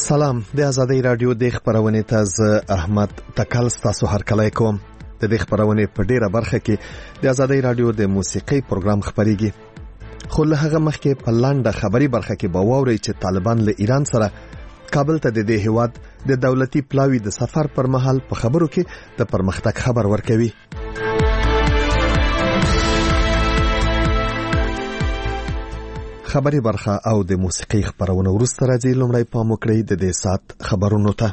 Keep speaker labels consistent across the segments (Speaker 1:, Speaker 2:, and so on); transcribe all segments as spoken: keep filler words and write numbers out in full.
Speaker 1: سلام، د آزادۍ رادیو د خبرونې ته ز احمد تکل ستاسو هرکلی کوم. د دې خبرونې په ډیره برخه کې د آزادۍ رادیو د موسیقي پروګرام خبريږي. خو له هغه مخکې په لاندې خبري برخه کې به واورئ چې طالبان له ایران سره کابل ته د دې هیواد د دولتي پلاوی د سفر پر مهال په خبرو کې د پرمختګ خبر ورکوي. خبري برخه او د موسیقي خبرونه ورسته راځي. لومړی پام وکړئ د دې سات خبرونو ته.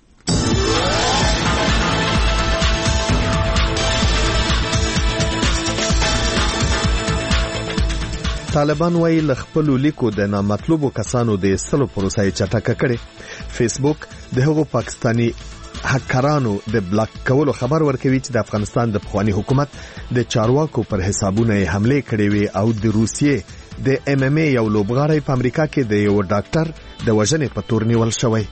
Speaker 1: طالبان وايي له خپل لیکو د نامطلوبو کسانو د ایستلو پروسه چټکه کړي. فیسبوک د هغو پاکستانی هکرانو د بلاک کولو خبر ورکوي چې د افغانستان د پخوانی حکومت د چارواکو پر حسابونه حمله کړې وي او د روسیې د ام ام ای یو لوبغاړی په امریکا کې د یو ډاکټر د وژنې په تور نیول شوی.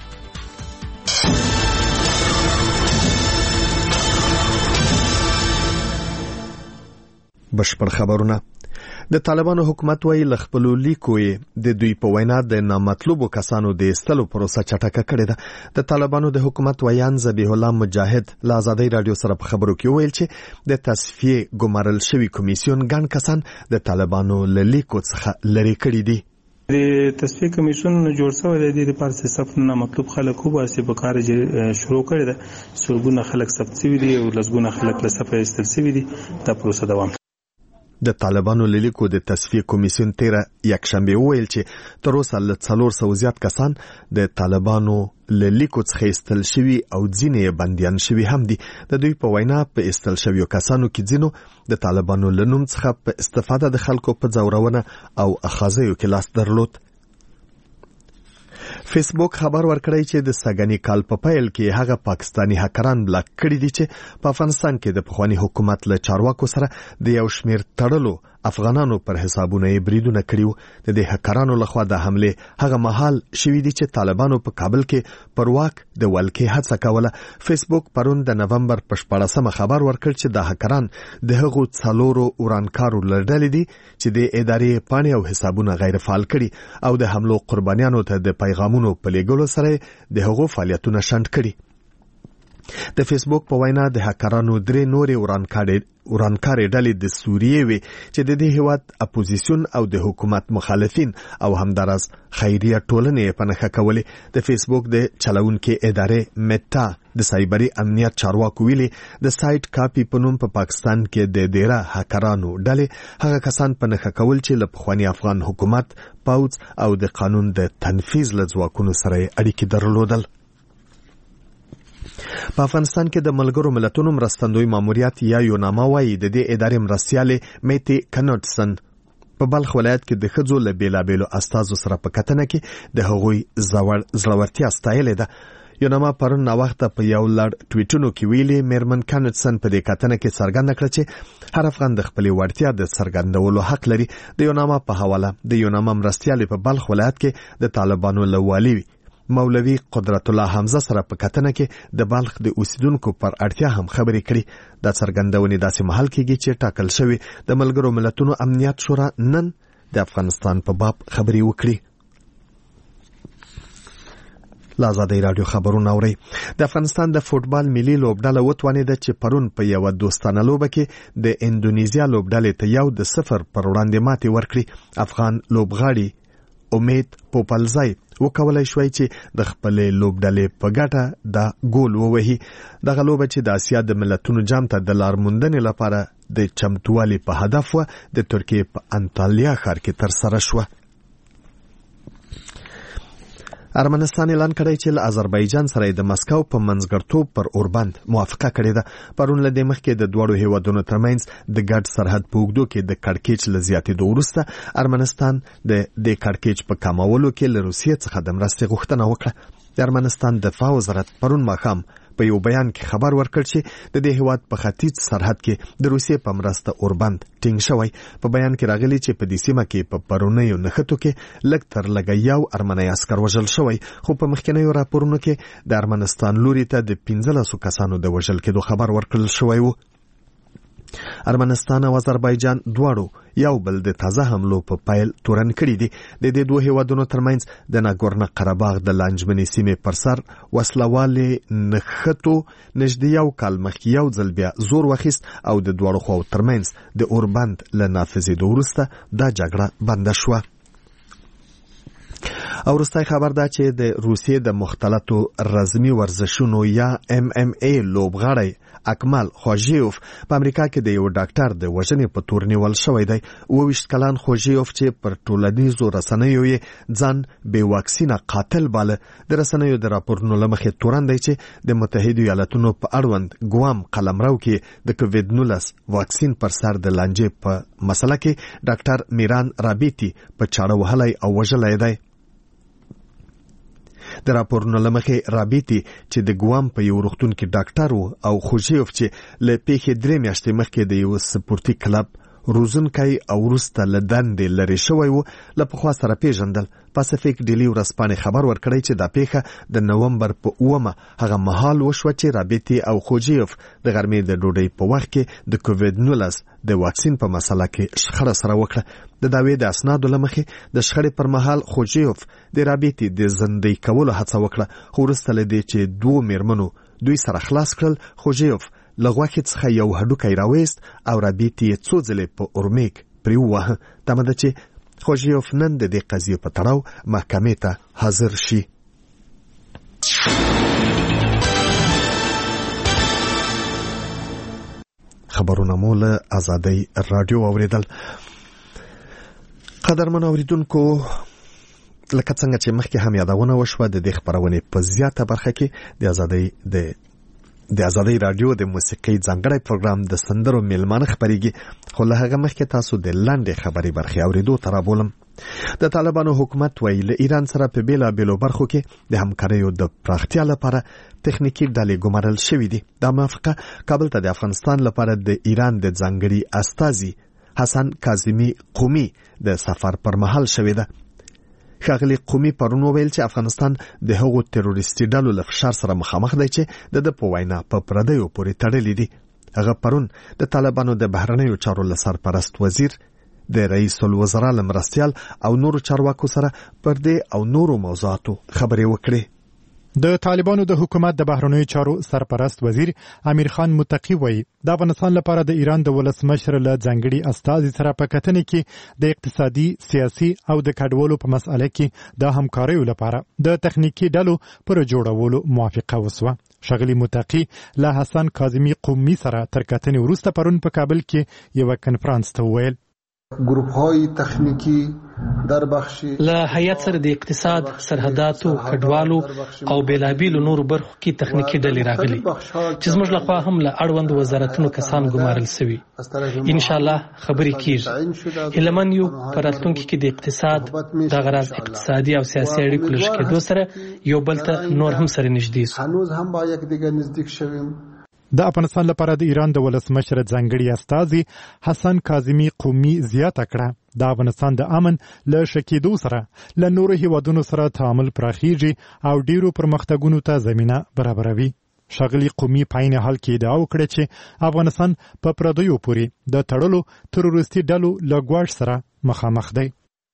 Speaker 1: بشپړ خبرونه. د طالبانو حکومت وايي له خپل لیکو د دوی په وینا د نامطلوبو کسانو د ایستلو پروسه چټکه کړې ده. د طالبانو د حکومت ویان ذبیح الله مجاهد له آزادۍ رادیو سره په خبرو کې ویل چې د تصفیه ګمارل شوی کمیسیون ګڼ کسان د طالبانو له لیکو څخه لري کړي دي.
Speaker 2: د تصفیه کمیسیون جوړ شوی دی د پارسي صف نه مطلوب خلک خو باسي په کار شروع کړی ده. سرګونه خلک ثبت شوی دي او لسګونه خلک له صفه ایستل شوی دي. دا پروسه دوام.
Speaker 1: د طالبانو لیکو د تصفیه کمیسیون تیره یکشنبه ویل چې تر اوسه له څلور سوه زیات کسان د طالبانو لیکو څخه ایستل شوي او ځینې بندیان شوي هم دي. د دوی په وینا په ایستل شویو کسانو کې ځینو د طالبانو له نوم څخه په استفاده د خلکو په ځورونه او اخاذیو کې لاس درلود. فیسبوک خبر ورکړی چې د سګنی کال په پیل کې هغه پاکستانی هکران بلاک کړي دي چې په افغانستان کې د پخوانی حکومت له چارواکو سره د یو شمیر تړلو افغانانو پر حسابونه یې بریدونه کړیو. د دې هکرانو لخوا د حمله هغه مهال شوې دي چې طالبانو په کابل کې پر واک د ولکې هڅه کوله. فیسبوک پرون د نومبر په شپاړسمه خبر ورکړ چې د هکران د هغو څلورو ورانکارو لړډلې دي چې د ادارې پاڼې او حسابونه غیر فعال کړي او د حملو قربانیانو ته د پیغامونو په لېږلو سره د هغو فعالیتونه شنډ کړي. د فیسبوک په وینا د هکرانو درې نورې ورانکارې ورانکارې ډلې د سوریې وي چې د دې هیواد اپوزیسیون او د حکومت مخالفین او همدارس خیریه ټولنې په نښه کولې. د فیسبوک د چلونکي ادارې میتا د سایبري امنیت چارواکو ویلي د سایت کاپی په نوم په پاکستان کې د ډیره هکرانو ډلې هغه کسان په نښه کول چې له پخوانی افغان حکومت، پوځ او د قانون د تنفیذ له ځواکونو سره اړیکې درلودل. په افغانستان کې د ملګرو ملتونو مرستندوی ماموریت یا یوناما وايي د دې ادارې مرستیالې میتی کنوټسن په بلخ ولایت کې د ښځو له بیلابیلو استازو سره په کتنه کې د هغوی زړورتیا ستایلې ده. یوناما پرون ناوخته په یو لړ ټویټونو کې ویلي میرمن کنوټسن په دې کتنه کې څرګنده کړه چې هر افغان د خپلې وړتیا د څرګندولو حق لري. د یوناما په حواله د یوناما مرستیالې په بلخ ولایت کې د طالبانو له والي مولوی قدرت الله حمزه سره په کتنه کې د بلخ د اوسیدونکو پر اړتیا هم خبرې کړي. دا څرګندونې داسې مهال کېږي چې ټاکل شوی د ملګرو ملتونو امنیت شورا نن د افغانستان په باب خبرې وکړي. له آزادۍ رادیو خبرونه اورئ. د افغانستان د فوټبال ملي لوبډله وتوانېده چې پرون په یوه دوستانه لوبه کې د اندونیزیا لوبډلې ته یو د صفر پر وړاندې ماتې ورکړي. افغان لوبغاړي امید پوپلزای وکولای شوی چې د خپلې لوبډلې په ګټه دا ګول ووهي. دغه لوبه چې د اسیا د ملتونو جام ته د لار موندنې لپاره د چمتووالي په هدف و د ترکیې په انطالیا ښار کې ترسره شوه. ارمنستان اعلان کړی چې له آذربایجان سره د مسکو په منځګړتوب پر اوربند موافقه کړې ده. پرون له دې مخکې د دواړو هیوادونو ترمنځ د ګډ سرحد په اوږدو کې د کړکېچ له زیاتېدو وروسته ارمنستان د دې کړکېچ په کمولو کې له روسیې څخه د مرستې غوښتنه وکړه. د ارمنستان دفاع وزارت پرون ماښام په یو بیان کې خبر ورکړ چې د دې هیواد په ختیځ سرحد کې د روسیې په مرسته اوربند ټینګ شوی. په بیان کې راغلی چې په دې سیمه کې په پرونیو نښتو کې لږ تر لږه یو ارمنی عسکر وژل شوی، خو په مخکینیو راپورونو کې د ارمنستان لوري ته د پنځلسو کسانو د وژل کېدو خبر ورکړل شوی و. ارمنستان او آذربایجان دواړو یو بل د تازه حملو په پیل تورن کړي دي. د دې دوه هیوادونو ترمنځ د ناګورنو قرهباغ د لانجمنې سیمې پر سر وسلوالې نښتو نږدې یو کال مخکې یو ځل بیا زور واخیست او د دواړو خواو ترمنځ د اوربند له نافذېدو وروسته دا جګړه بنده شوه. او وروستی خبر دا چې د روسیې د مختلطو رزمي ورزشونو یا ام ام ای لوبغاړی اکمال خوژیوف په امریکا کې د یو ډاکټر د وژنې په تور نیول شوی دی. اوه ویشت کلن خوژیوف چې پر ټولنیزو رسنیو یې ځان بې واکسینه قاتل باله. د رسنیو د راپورونو له مخې تورن دی چې د متحدو ایالتونو په اړوند ګوام قلمرو کې د کووید نولس واکسین پر سر د لانجې په مسله کې ډاکټر میران رابیتی په چاړه وهلی او وژلی دی. د راپورونو له مخې رابیتی چې د ګوام په یو روغتون کې ډاکټر و او خوژیوف چې له پیښې درې میاشتې مخکې د یو سپورتي کلب روزونکی او وروسته له دندې لرې شوی و له پخوا سره پیژندل. پاسفیک ډیلی ورځپاڼې خبر ورکړی چې دا پیښه د نومبر په اوومه هغه مهال وشوه چې رابیتی او خوژیوف د غرمې د ډوډۍ په وخت کې د کووید نولس د واکسین په مسله کې شخړه سره وکړه. د دعوې د اسنادو له مخې د شخړې پر مهال خوژیوف د رابیتی د زندۍ کولو هڅه وکړه، خو وروسته له دې چې دوو میرمنو دوی سره خلاص کړل، خوژیوف له غوښې څخه یو هډوکی راویست او رابیتی یې څو ځلې په اورمیک پرې وواهه. تمه ده چې خوژیوف نن د دې قضیې په تړاو محکمې ته حاضر شي. خبرونه مو له آزادۍ راډیو اوریدل. قدرمن اوریدونکو، لکه څنګه چې مخکې هم یادونه وشوه، د دې خبرونې په زیاته برخه کې د آزادۍ د د آزادۍ راډیو د موسیقۍ ځانګړی پروګرام د سندرو میلمانه خبرېږي، خو له هغه مخکې تاسو د لنډې خبرې برخې اورېدو ته رابولم. د طالبانو حکومت وایي له ایران سره په بیلابیلو برخو کې د همکاریو د پراختیا لپاره تخنیکي ډلې ګمارل شوي دي. دا موافقه کابل ته د افغانستان لپاره د ایران د ځانګړي استازي حسن کاظمي قومي د سفر پر مهال شوې ده. ښاغلي قومي پرون وویل چې افغانستان د هغو تروریستي ډلو له فشار سره مخامخ دی چې د ده په وینا په پردیو پورې تړلي دي. هغه پرون د طالبانو د بهرنیو چارو له سرپرست وزیر، د رئیس الوزرا له مرستیال او نورو چارواکو سره پر دې او نورو موضوعاتو خبرې وکړې.
Speaker 3: د طالبانو د حکومت د بهرنیو چارو سرپرست وزیر امیر خان متقی وایي د افغانستان لپاره د ایران د ولسمشر له ځانګړي استازي سره په کتنې کې د اقتصادي، سیاسي او د کډوالو په مسأله کې د همکاریو لپاره د تخنیکي ډلو پر جوړولو موافقه وسوه. ښاغلي متقی له حسن کاظمي قومي سره تر کتنې وروسته پرون په کابل کې یو کنفرانس ته وویل
Speaker 4: گروپ های تخنیکی در بخش
Speaker 5: له هیئت سره د اقتصاد، سرحداتو، کډوالو او بیلابیلو نورو برخو کې تخنیکي ډلې راغلي چې زموږ لخوا هم له اړوند وزارتونو کسان ګمارل شوي. ان شاء الله خبرې کیږي. هیلمن یو پر راتلونکي کې د اقتصاد د غراض اقتصادي او سیاسي اړیکو لږ کېدو سره یو بل ته نور هم سره نږدې شو.
Speaker 4: هنوز هم با یک دیگر نزدیک شویم.
Speaker 3: د افغانستان لپاره د ایران د ولسمشر ځانګړي استازي حسن کاظمي قومي زیاته کړه د افغانستان د امن له شکېدو سره له نورو هیوادونو سره تعامل پراخیږي او ډیرو پرمختګونو ته زمینه برابروي. ښاغلي قومي په عین حال کې ادعا وکړه چې افغانستان په پردیو پورې د تړلو تروریستي ډلو له ګواښ سره مخامخ دی.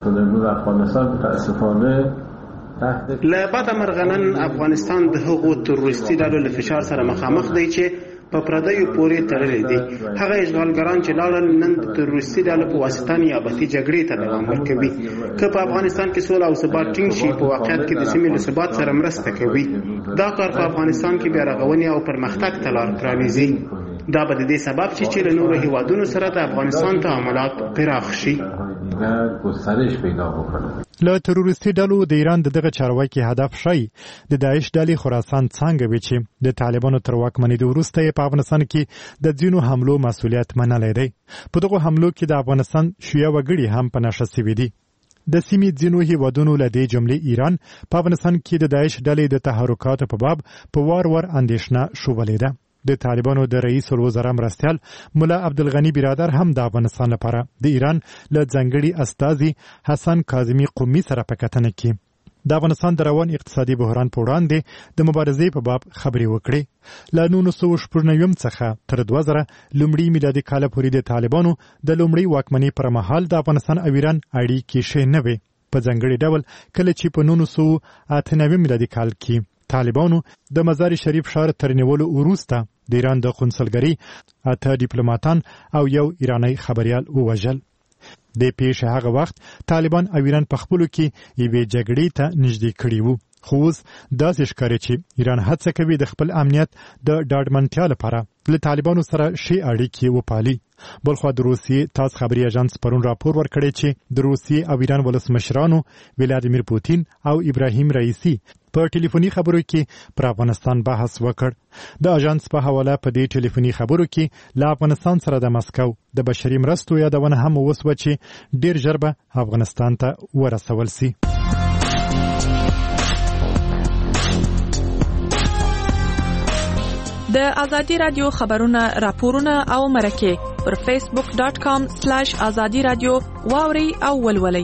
Speaker 6: له بعد مرغنن افغانستان د هغو تروریستي ډلو له فشار سره مخامخ دی چې په پردیو پورې تړلي دي. هغه اشغالګران چې لاړل نن د تروریستي ډلو په واسطه نیابتي جګړې ته دوام ورکوي. که په افغانستان کې سوله او ثبات ټینګ شي، په واقعیت کې د سیمې له ثبات سره مرسته کوي. دا کار په افغانستان کې بیا رغونې او پرمختګ ته لار پرانیزي. دا به د دې سبب شي چې له نورو هیوادونو سره د افغانستان تعاملات پراخ شي.
Speaker 3: له تروریستي ډلو د ایران د دغه چارواکي هدف شي د داعش ډلې خراسان څنګه وي چې د طالبانو تر واکمنېدو وروسته په افغانستان کې د ځینو حملو مسؤلیت منلی دی. په دغو حملو کې د افغانستان شیعه وګړي هم په نښه سوي دي. د سیمې ځینو هیوادونو له دې جملې ایران په افغانستان کې د داعش ډلې د تحرکاتو په باب په وار وار اندېښنه شوبلې ده. د طالبانو د رئیس الوزرا مرستیال ملا عبدالغنی برادر هم د افغانستان لپاره د ایران له ځانګړي استازي حسن کاظمي قومي سره په کتنه کې د افغانستان د روان اقتصادي بحران په وړاندې د مبارزې په باب خبرې وکړې. له نولس سوه شپږ نوي څخه تر دوه زره لومړي میلادي کال پورې د طالبانو د لومړي واکمنۍ پر مهال د افغانستان او ایران اړیکې ښې نه وې. په ځانګړي ډول کله چې په نولس سوه اته نوي میلادي کال کې طالبانو د مزار شریف ښار تر نیولو وروسته د ایران د قونسلګرۍ اته ډیپلوماتان او یو ایرانی خبریال ووژل. د پیښې هغه وخت طالبان او ایران په خپلو کې یوې جګړې ته نږدې کړي وو، خو اوس داسې ښکاري چې ایران هڅه کوي د خپل امنیت د ډاډمنتیا لپاره له طالبانو سره ښې اړیکې وپالي. بلخوا د روسیې تاس خبري اژانس پرون راپور ورکړی چې د روسیې او ایران ولسمشرانو ولادیمیر پوتین او ابراهیم رئیسی په ټلیفوني خبرو کې پر افغانستان بحث وکړ. د اژانس په حواله په دې ټلیفوني خبرو کې له افغانستان سره د مسکو د بشري مرستو یادونه هم وسوه چې ډیر ژر به افغانستان ته ورسول سي.
Speaker 7: د ازادي رادیو خبرونه راپورونه او مرکه پر فیسبوک ډاٹ کام سلیش ازادي رادیو واوري او ولولي.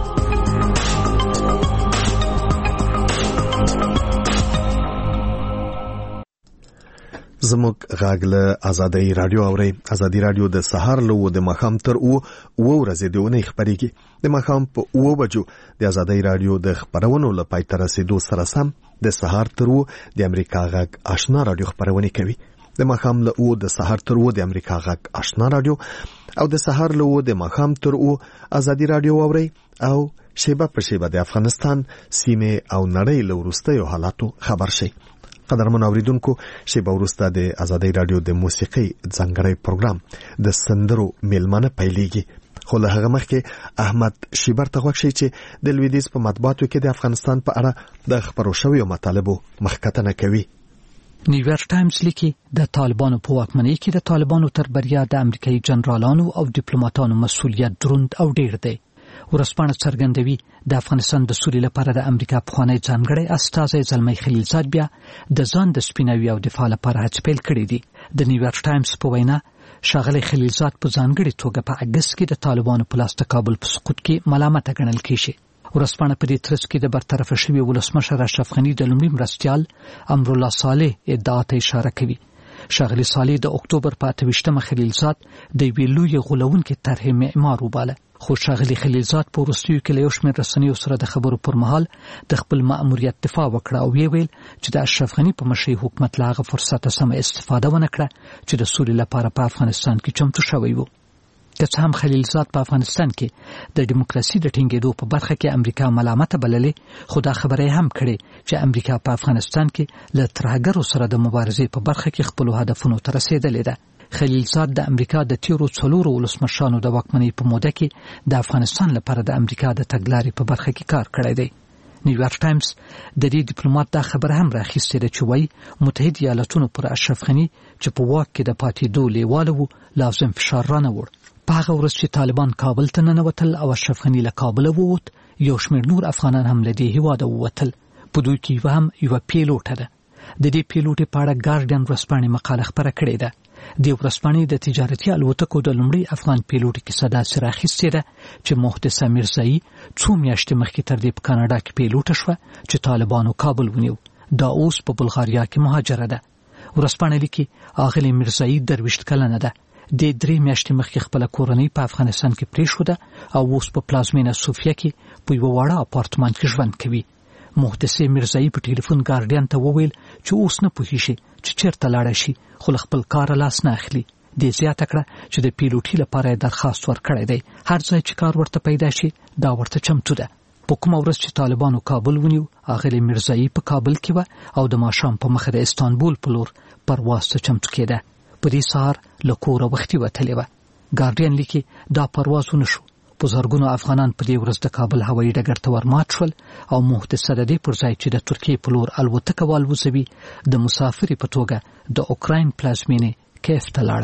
Speaker 1: زموږ غږ له ازادي رادیو اوري. ازادي رادیو د سهار له د مخام تر او و ورځې دونه خبريږي. د مخام په او بجو د ازادي رادیو د خبرونو لپاره تر رسیدو سره سم د سهار تر او د امریکا غږ آشنا رادیو خبرونه کوي. د مخام له او د سهار تر او د امریکا غږ آشنا رادیو او د سهار له او د مخام تر او ازادي رادیو اوري او شیبه په شیبه د افغانستان سیمه او نړۍ له وروستیو حالاتو خبر شي. قدرمن اوریدونکو، شیبه وروسته د ازادي رادیو د موسیقي ځانګړی پروګرام د سندرو میلمانه پیلېږي. خو له هغه مخکې احمد شیبر ته غوښتي چې د لویدیځ په مطبوعاتو کې د افغانستان په اړه د خبرو شویو مطالبو مخکتنه کوي.
Speaker 8: نیویارک ټایمز لیکي د طالبانو په واکمنۍ کې د طالبانو تر بریا د امریکایي جنرالانو او ډیپلوماټانو مسؤلیت دروند او ډیر دی. ورسپانه څرګندوي د افغانستان د سولې لپاره د امریکا پخوانی ځانګړی استازی زلمی خلیلزاد بیا د ځان د سپیناوي او دفاع لپاره هڅې پیل کړې دي. د نیویارک ټایمز په وینا ښاغلی خلیلزاد په ځانګړي توګه په اګست کې د طالبانو په لاس د کابل په سقوط کې ملامت ګڼل کیږي. ورسپانه په دې ترڅ کې د برطرف شوی ولسمشر اشرف غنی د لومړي مرستیال امرالله صالح ادعا ته اشاره کوي. ښاغلی صالح د اکتوبر په اته ویشتمه خلیلزاد د یوې لویې غولونکې طرحې معمار وباله. خو ښاغلی خلیلزاد په وروستیو کې له یو شمېر رسنیو سره د خبرو پر مهال د خپل مأموریت دفاع وکړه او ویل چې د اشرف غنی په مشرۍ حکومت له هغه فرصته سمه استفاده ونه کړه چې د سولې لپاره په افغانستان کې چمتو شوی و. که څه هم خلیلزاد په افغانستان کې د دیموکراسي د ټینګېدو په برخه کې امریکا ملامته بللې، خو دا خبره هم کړې چې امریکا په افغانستان کې له ترهګرو سره د مبارزې په برخه کې خپل هدفونو ته رسیدلې ده. خلیلزاد د امریکا د تیرو څلورو ولسمشرانو د واکمنۍ په موده کې د افغانستان لپاره د امریکا د تګلارې په برخه کې کار کړی دی. نیویارک ټایمز د دې ډیپلوماټ دا خبره هم راخیستې ده چې وایي متحده ایالاتونو پر اشرف غنی چې په واک کې د پاتېدو لیواله و لازم فشار رانهوړ. په هغه ورځ چې طالبان کابل ته ننوتل او اشرف غنی له کابله ووت، یو شمېر نور افغانان هم له دې هېواده ووتل. په دوی کې یوه هم یوه پیلوټه ده. د دې پیلوټې په اړه ګارډین ورځپاڼې مقاله خپره کړې ده. د ورځپاڼې د تجارتي الوتکو د لومړي افغان پیلوټ کیسه داسې راخیستې ده چې محدثه میرزایي څو میاشتې مخکې تر دې په کاناډا کې پیلوټه شوه چې طالبانو کابل ونیو. دا اوس په بلغاریا کې مهاجره ده. ورځپاڼه لیکي اغلې میرزایي درویشت کلنه ده. د درې میاشتې مخکې خپل کورنۍ په افغانستان کې پریښوده او اوس په پلازمینه صوفیه کې په یو وړه اپارتمان کې ژوند کوي. محدثه میرزایي په ټلیفون ګارډین ته وویل چې اوس نه پوهیږي چې چیرته لاړه شي، خو خپل کار لاس نه اخلي. د زیاته کړه چې د پیلوټي لپاره درخواست ورکړی دی، هر ځای چې کار ورته پیدا شي دا ورته چمتو ده. په کومه ورځ چې طالبانو کابل ونیو، اغلې میرزایي په کابل کې و او د ماښام په مخه د استانبول په لور پرواز ته چمتو کېده. په دې سهار له کوره وختي وتلې وه. ګارډین لیکي دا پرواز ونه شو. په زرګونو افغانان په دې ورځ د کابل هوایي ډګر ته ورمات شول او محدثه د دې پر ځای چې د ترکیې په لور الوتکه والوځوي د مسافرې په توګه د اوکراین پلازمینې کیف ته لاړه.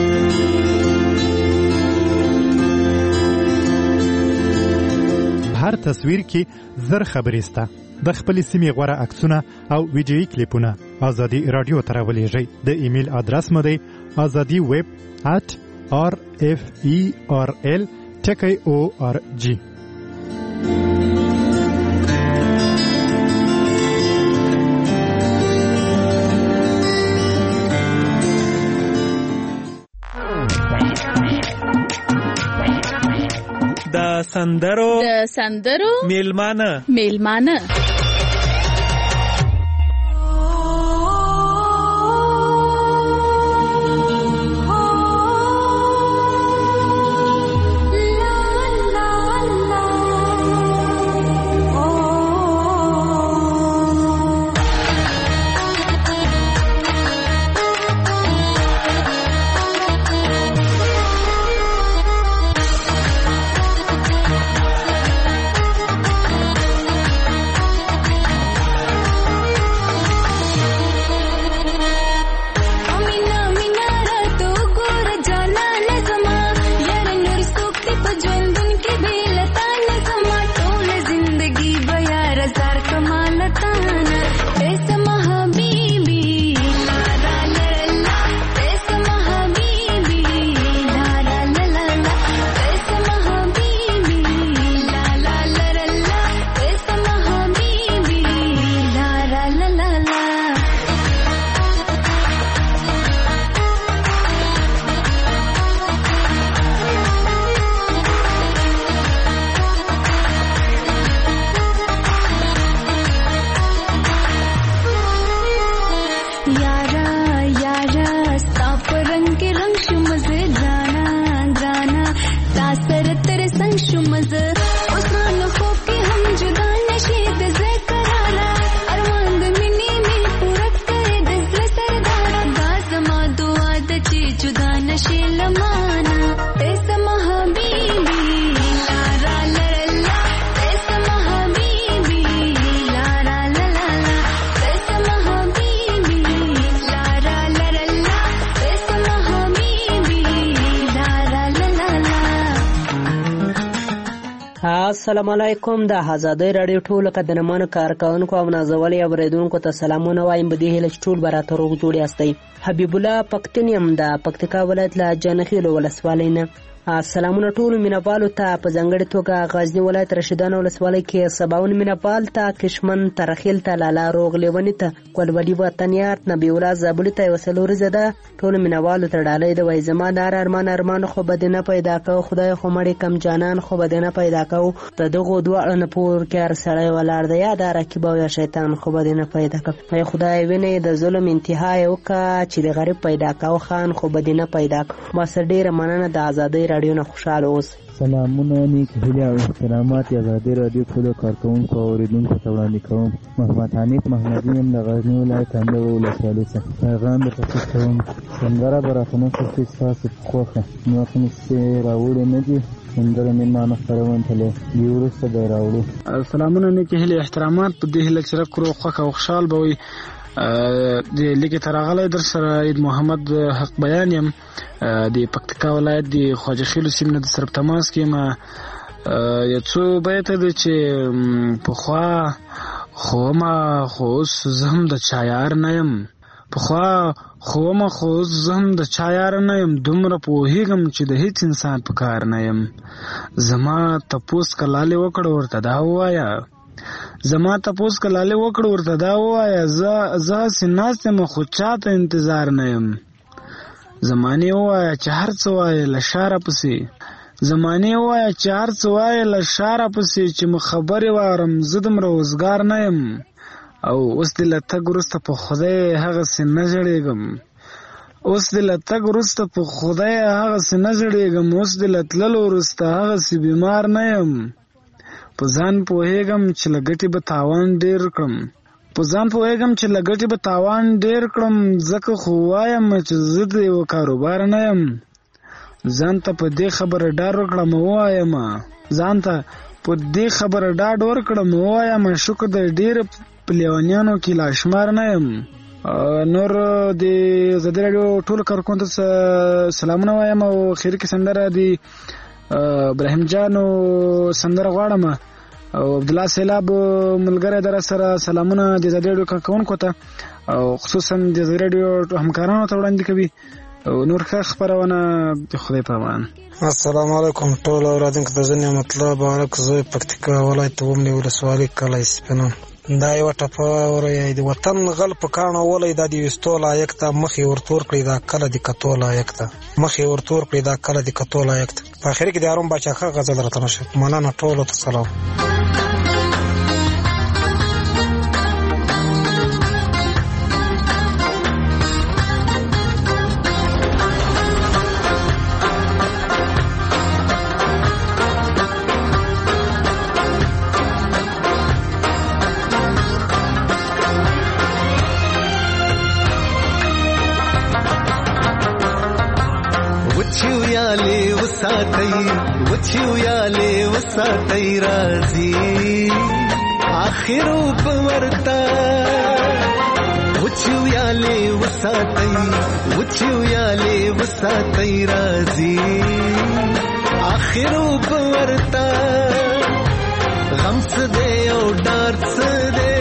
Speaker 3: هر تصویر کې زر خبرې سته. د خپل سیمې غوره عکسونه او ویډیویي کلیپونه ازادي رادیو ته راولېږئ. د ایمیل ادرس مو دی ازادي ویب ات آر اف ای آر ال ټکی او آر جی.
Speaker 9: سندرو
Speaker 10: د سندرو
Speaker 9: میلمانه
Speaker 10: میلمانه
Speaker 11: السلام علیکم. د آزادۍ رادیو ټولو قدرمنو کارکونکو او نازولي اوریدونکو ته سلامونه وایم. په دې هیله چې ټول به راته روغ جوړ یاستئ. حبیب الله پښتون یم د پکتیکا ولایت له جانخیلو ولسوالۍ نه. سلامونه ټولو مینوالو ته په ځانګړې توګه غزني ولایت رشیدان ولسوالۍ کې سباون مینوال ته کشمن ترخیل ته لالا روغ لیونی ته کولولی وطنیات نبی الله زابلی ته وسلوري زده ټولو مینوالو ته ډالۍ د وای زما دار ارمان ارمان خو بدنه پیدا کو خدای خو مړی کم جانان خو بدنه پیدا کو ته دغه دوه نه پور کې سړی ولار دی یا د رکیب او شیطان خو بدنه پیدا کو ای خدای ویني د ظلم انتها یو کا چې د غریب پیدا کو خان خو بدنه پیدا کو ما سره ډیره مننه د آزادۍ رادیو نه خوشاله اوس.
Speaker 12: سلامونه نیک هیله او احترامات آزادۍ رادیو ټولو کارکونکو او اوریدونکو ته وړاندې کوم. محمد حنیف محمدی یم د غزني ولایت اندو ولسوالۍ څخه. پیغام د تاسو کوم سندره براتنه چې تاسو خوښه نو کوم څه راوړل نه دي سندره مې ما خبرونه ته دی ورسته دی راوړو.
Speaker 13: سلامونه نیک هیله احترامات په دې هیله چې راکړو خوښه او خوشحال به وي. د لیکي ترغله در سره عید محمد حق بیان یم د پکتیکا ولایت د خواجه خیلو سیمه د سره تماس کې ما یو څو بیت د چې په خوا خو ما خو زهم د چایار نه یم په خوا خو ما خو زهم د چایار نه یم دومره په هیګم چې د هیڅ انسان په کار نه یم زما تپوس کلاله وکړ ورته دا وایا زما تپوس کلاله وکړ ورته دا وایا ز ز سناسته مخ چاته انتظار نه يم زمانه وایا چې هر څه وایا لشاره پسې زمانه وایا چې هر څه وایا لشاره پسې چې مخبره وارم زدم روزګار نه يم او اوس دل ته ګرسته په خدای هغه سن نجړېګم اوس دل ته ګرسته په خدای هغه سن نجړېګم اوس دل تلل ورسته هغه سي بیمار نه يم په ځان پوهېږم چې لګټي به تاوان ډېر کړم په ځان پوهېږم چې لګټي به تاوان ډېر کړم ځکه خو وایم چې زه د یو کاروبار نه یم ځان ته په دې خبره ډاډ ورکړم ووایم ځان ته په دې خبره ډاډ ورکړم ووایم شکر د ډېر په لیونیانو کې لا شمار نه یم. نور د آزادۍ راډیو ټولو کارکونکو ته سلامونه وایم او خیر کې سندره د ابراهیم جانو سندره غواړم او عبد الله سیلاب ملګری در سره سلامونه د آزادۍ راډیو کارکونکو ته او خصوصا د آزادۍ راډیو همکارانو ته وړاندې کوي او نور ښه خبرونه د خدای په امان.
Speaker 14: السلام علیکم ټول اورادونکو ته زه نعمت الله بارک زوی پکتیکا ولایت ومنی ولسوالۍ کلی سپینان.
Speaker 9: دا یو ټپه ورې د وطن غل په کاڼو ولې دا د وستو لایق ته مخې ورتور کړی دا کله د کتو لایق ته مخې ورتور کړی دا کله د کتو لایق ته. په اخر کې د هارون باچا خان غزل راته نشه. مننه ټولو ته سلام.
Speaker 10: وچیویاله وساتای رازی آخرو پورتا وچیویاله وساتای وچیویاله وساتای رازی آخرو پورتا غم سدے او ډار سدے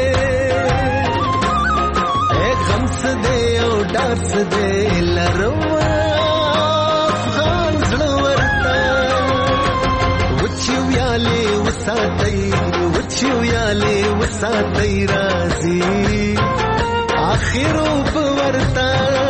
Speaker 10: اے غم سدے او ډار سدے لرو وچیویاله وساتای رازی آخرو پورتا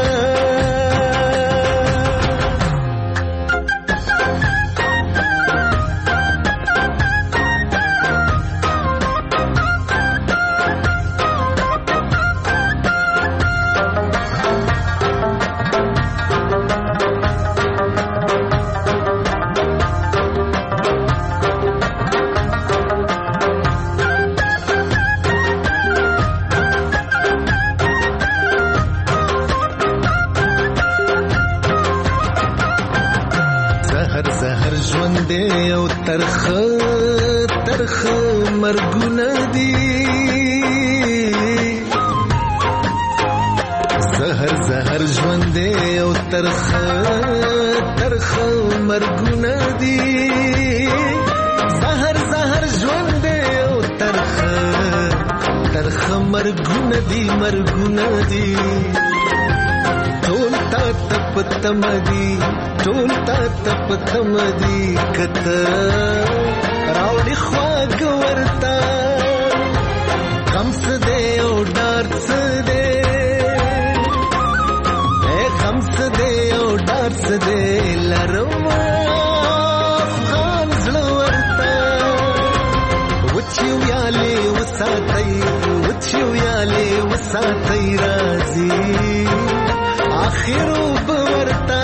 Speaker 10: او ترخ ترخ مرګونه دي زهر زهر ژوند او ترخ ترخ مرګونه دي زهر زهر ژوند او ترخ ترخ مرګونه دي مرګونه دي ټول تا تپ تمدي ټول تا تپ تمدي کته راوړي خواږ ورتا غم سدې او ډار سدې اے غم سدې او ډار سدې لرم خان زړه ورتا وچیویاله وساتای وچیویاله وساتای رازي آخرو پورتا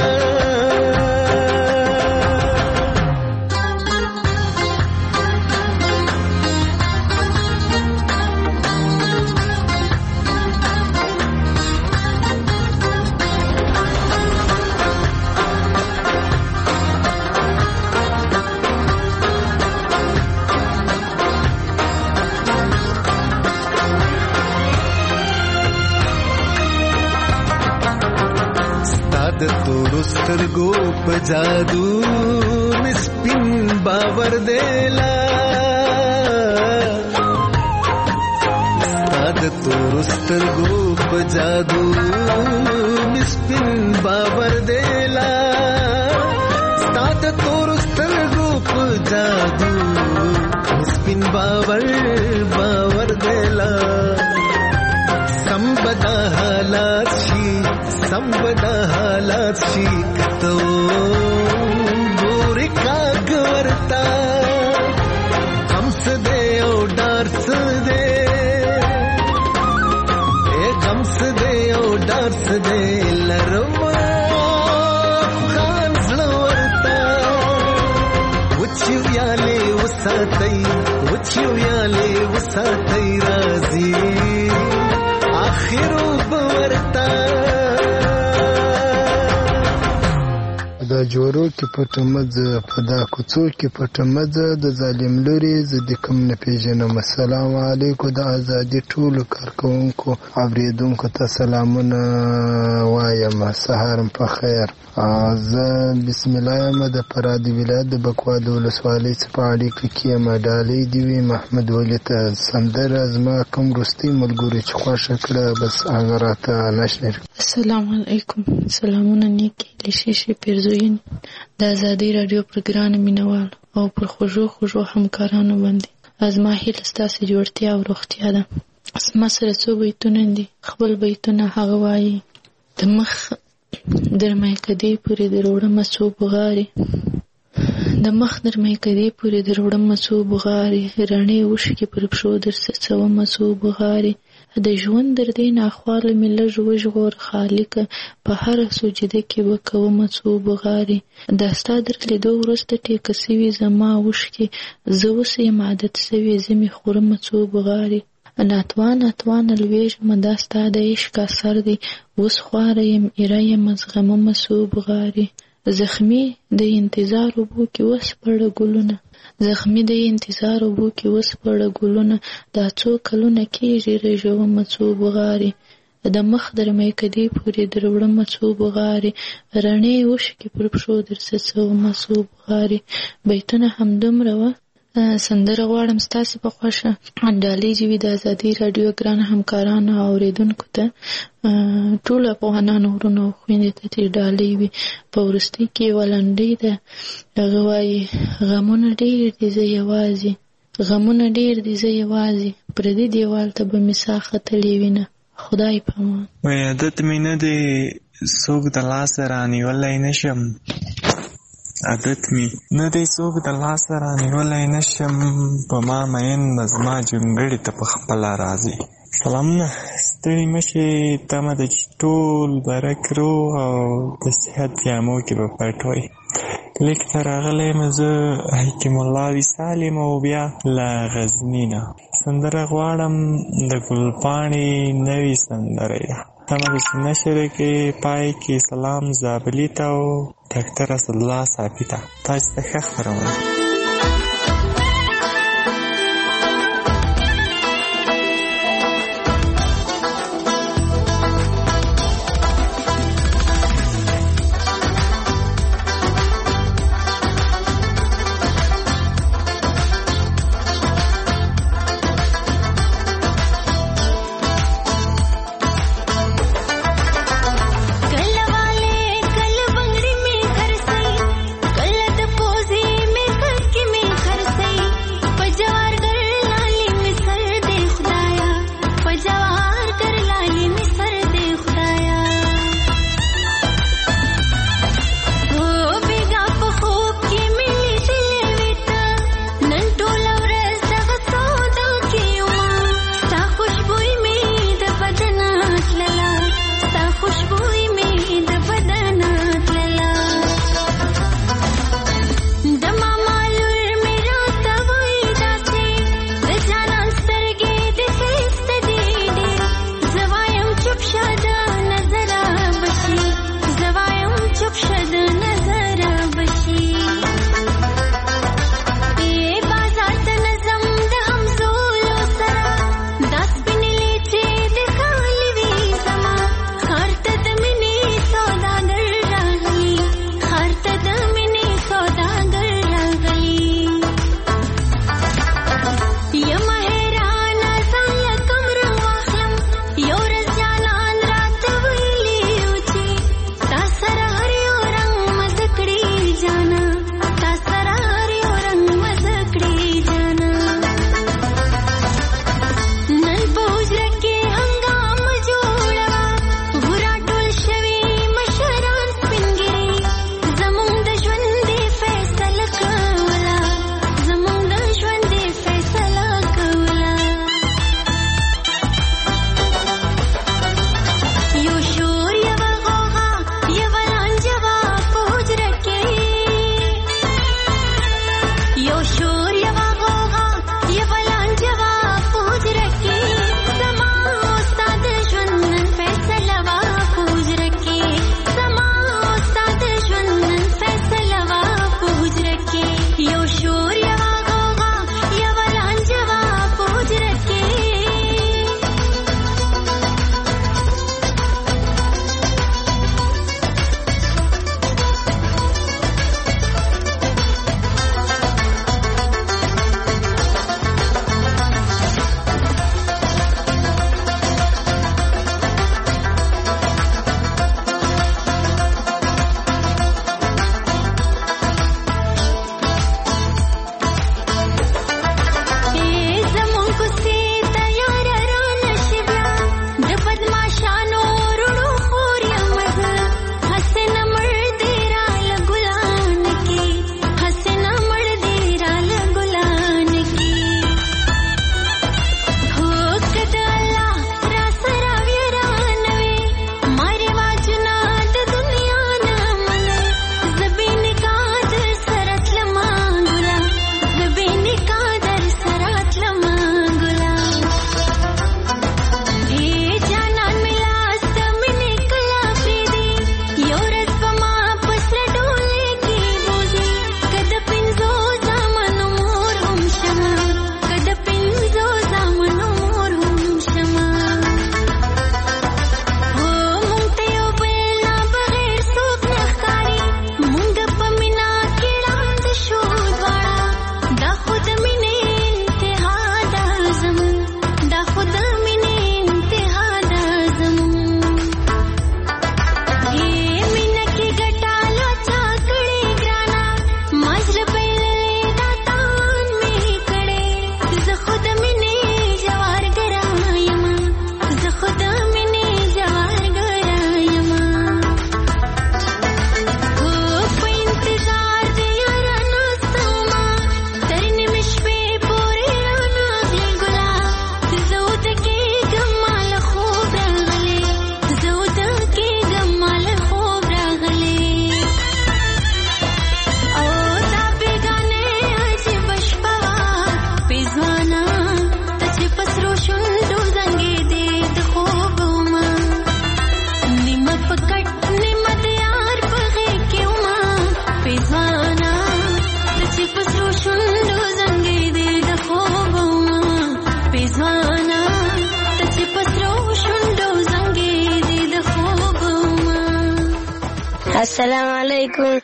Speaker 10: د تورو سترګو په جادو مسپین باور دیلا د تورو سترګو په جادو مسپین باور دیلا د تورو سترګو په جادو مسپین باور باور دیلا سمبدا حالات شي سمبدا حالات شي کتو ګورې کاږ ورتا غم سدې او ډار سدې اے غم سدې او ډار سدې لرم خان زړه ورتا وچیویاله وساتای وچیویاله وساتای رازي آخرو ورتا
Speaker 14: دا جوړو کې پټمزه په دا کوڅو کې پټمزه د ظالم لوري زد کوم نه پیژنم. السلام علیکم د ازادي ټولو کارکونکو اوریدونکو ته سلامونه وایم. سهارم په خیر. زه بسم الله یم د فرادي ولایت د بکوال ولسوالۍ څخه اړیکې کې مډالۍ دی وی محمد ولی ته سندره زما کوم رستي ملګری چې خوښه کړه بس هغه راته نشنر.
Speaker 15: السلام علیکم. سلامونه نیکی لشیشي پیرزوین د ازادي رادیو پروګرام مینوال او پر خوږو خوږو همکارانو باندې زما هیله ستاسې جوړتیا او روغتیا ده. زما سره څو بیتونه دي، خپل بیتونه هغه وایي: د مخ در میکدې پورې د روړمه څو بغارې، د مخ در میکدې پورې د روړمه څو بغارې، رڼې اوښکې پر پښو در څڅومه څو بغارې، د ژوند در دې ناخواله مې لږ وژغور خالقه، په هره سجده کې به کومه څو بغارې، دا ستا در لیدو وروسته ټیکه سوي زما اوښکې، زه اوس یم عادت سوې زه مې خورمه څو بغارې، ناتوان ناتوان لویږمه دا ستا د عشق اثر دی، اوس خواره یم ایره یم زغممه څو بغارې، زخمی د انتظار اوبو کې وسپړه ګلونه، زخمی د انتظار اوبو کې وسپړه ګلونه، دا څو کلونه کېږي رژومه څو بغارې، د مخ در میکدې پورې در وړمه څو بغارې، رڼې اوښکې پر پښو در څڅومه څو بغارې. بیتونه همدومره وه. سندره غواړم ستاسې په خوښه. ډالۍ دې وي د ازادي راډیو ګرانو همکارانو او اورېدونکو ته، ټولو افغانانو ورونو او خویندې ته چې ډالۍ وي. په وروستۍ کې یوه لنډۍ ده، هغه وایي: غمونه ډېر دي زه یوازې، غمونه ډېر دي زه یوازې، پردي دیوال ته به مې ساه ختلې وینه، خدای پامان.
Speaker 16: وایي عادت مې نه دی څوک د لاسه رانیولی نشم، عادت می نه دی څوک د لاسه رانیولی نشم، په ما مین به زما جونګړې ته په خپله راځي. سلامونه، ستړي مشي، تمه ده چې ټول برک روغ او د صحت جامو کې به پټ وئ. لیک ته راغلی یم زه حکیم الله وصال یم او بیا له غزني نه. سندره غواړم د ګلپاڼې نوې سندره ده، تمه ده چې نشر کې پای کې سلام زابلي ته او ډاکټر اسدالله صافي ته. تاسو ته ښه خپرونه.
Speaker 17: कल वाले कल बंगड़ी में घर से कल السلام علیکم.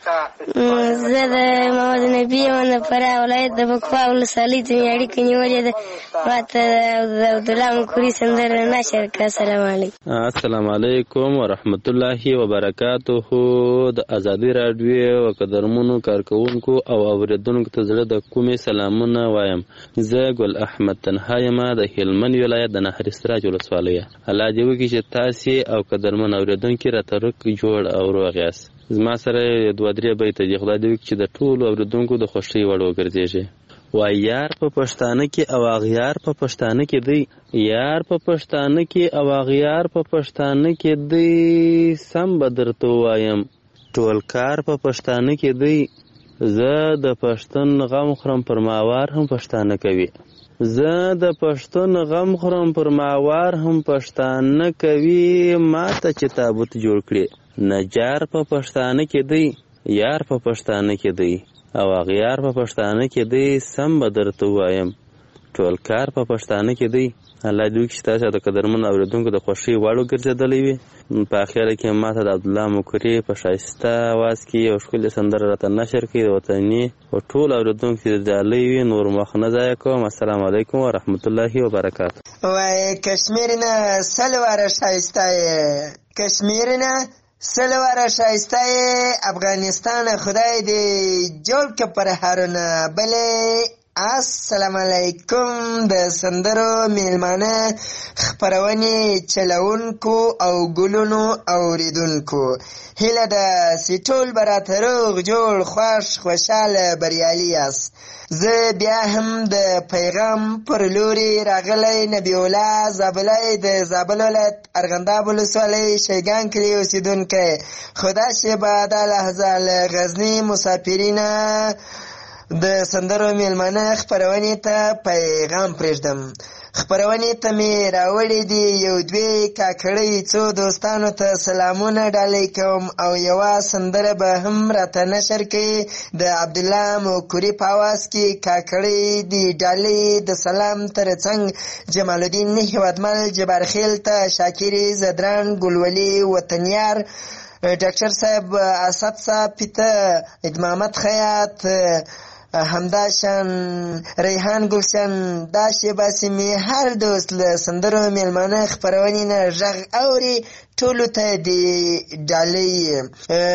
Speaker 17: زه د محمد نبی یم د فراه ولایت د بکوا ولسوالۍ ته مې اړیکه نیولې ده. ماته د عبدالله مکوري سندره نشر کړه. السلام علیکم.
Speaker 18: السلام علیکم ورحمت الله وبرکاته. د ازادي راډیو او قدرمنو کارکونکو او اوریدونکو ته زړه د کومې سلامونه وایم. زه ګل احمد تنها یم د هلمند ولایت د نهر سراج ولسوالۍ. الله دې وکړي چې تاسې او قدرمن اوریدونکي راته روغ جوړ او روغ یاست. زما سره دوه درې بیته دي. خدای دې وکړي چې د ټولو اوریدونکو د خوښۍ وړ وګرځېږي. وای یار په پښتانه کې او اغیار په پښتانه کې دی، یار په پښتانه کې او اغیار په پښتانه کې دی، سم به درته وایم ټول کار په پښتانه کې دی. زه د پښتون غم خورم پر ماوار هم پښتانه کوي، زه د پښتون غم خورم پر ماوار هم پښتانه کوي. ماته چې تابوت جوړ کړي نجار په پښتانه کې دی، یار په پښتانه کې دی او اغیار په پښتانه کې دی، سم به درته وایم ټول کار په پښتانه کې دی. الله دې وکړي چې تاسو د قدرمن اوریدونکو د خوښۍ وړ وګرځېدلی وي. په اخره کې ماته د عبدالله مکري په ښایسته اواز کې یو ښکلې سندره راته نشر کړي د وطني او ټول اوریدونکو چې ډالۍ وي. نور وخت نه ضایع کوم. السلام علیکم ورحمت الله وبرکاته.
Speaker 19: وای کشمیر نه سلواره ښایسته یې، کشمیر نه سلواره ښایسته یې، افغانستان خدای دې جوړ که پر هرونه بلې. السلام علیکم. د سندرو میلمانه خپرونې چلونکو او ګلونو اوریدونکو، هیله ده چې ټول به راته روغ جوړ خوښ خوشحاله بریالي یاست. زه بیا هم د پیغام پر لوري راغلی نبی الله زابلی د زابل ولایت ارغنداب ولسوالۍ شیګان کلي اوسېدونکی. خدا چې به دا لحظه له غزني مسافرینه د سندرو میلمانه خپرونې ته پیغام پرېږدم. خپرونې ته مې راوړي دي یو دوې کاکړۍ، څو دوستانو ته سلامونه ډالۍ کوم او یوه سندره به هم راته نشر کوي د عبدالله مکوري په اواز کې. کاکړۍ دي ډالۍ د سلام ترڅنګ جمال الدین هیوادمل جبارخیل ته، شاکري زدران ګلولي وطنیار، ډاکټر صاحب اسد صاحب ته، ادمامت خیاط، همداشان ریحان گلشن، دا شیبه سیمې هر دوست له سندرو میلمانه خپرونې نه غږ اوري ټولو ته دې ډالۍ.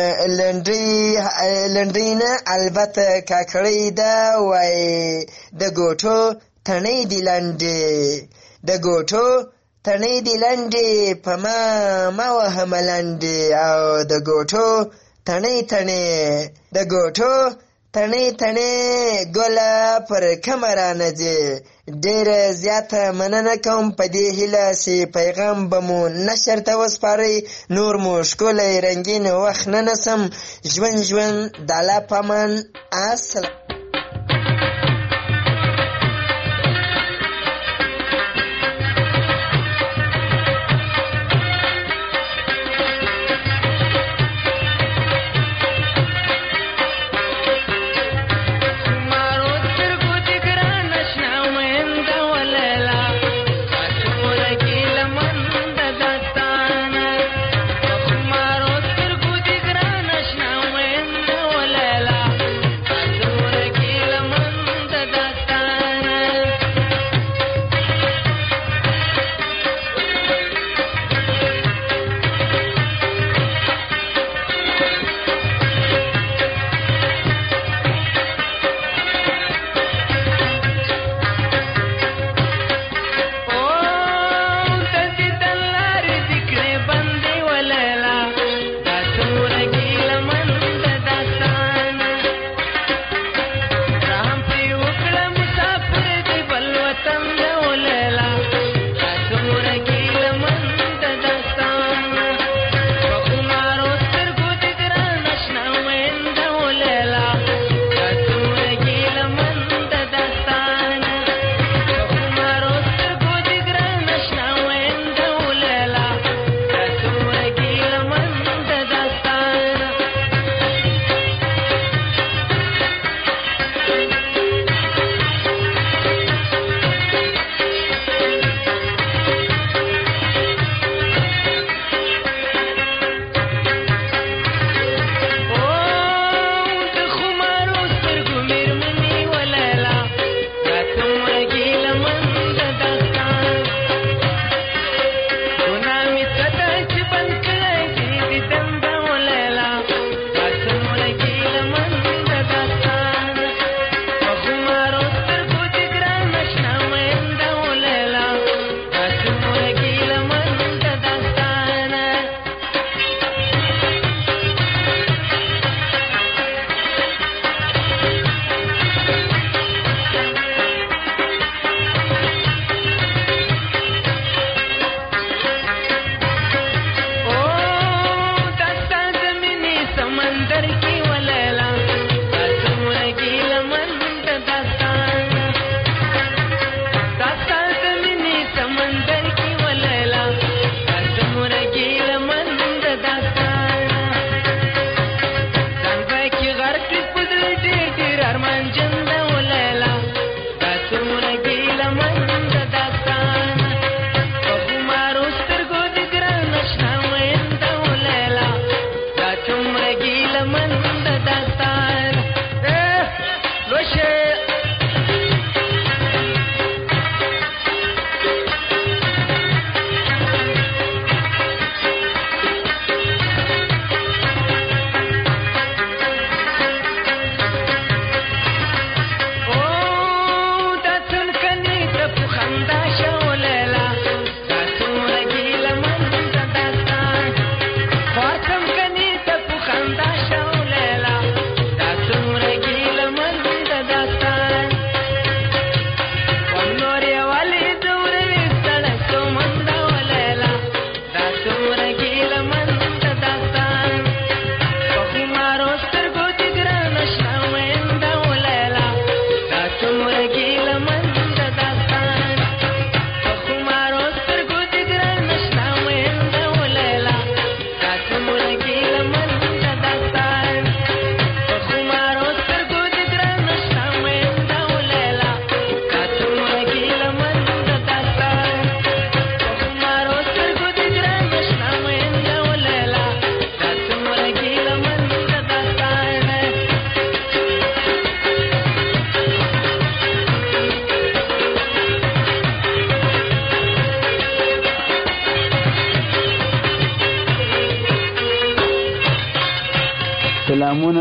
Speaker 19: لنډۍ نه البته کاکړۍ ده. وایي د ګوټو تڼۍ دي لنډې، د ګوټو تڼۍ دي لنډې، په ما ما وهه ملنډې، او د ګوټو تڼۍ تڼۍ، د ګوټو تڼۍ تڼۍ ګله پر کمه رانه ځې. ډېره زیاته مننه کوم په دې هیله چې پیغام به مو نشر ته وسپارئ. نور مو ښکلی رنګین وخت نه نسم. ژوند ژوند د الله په امان. السلام.
Speaker 20: Thank you.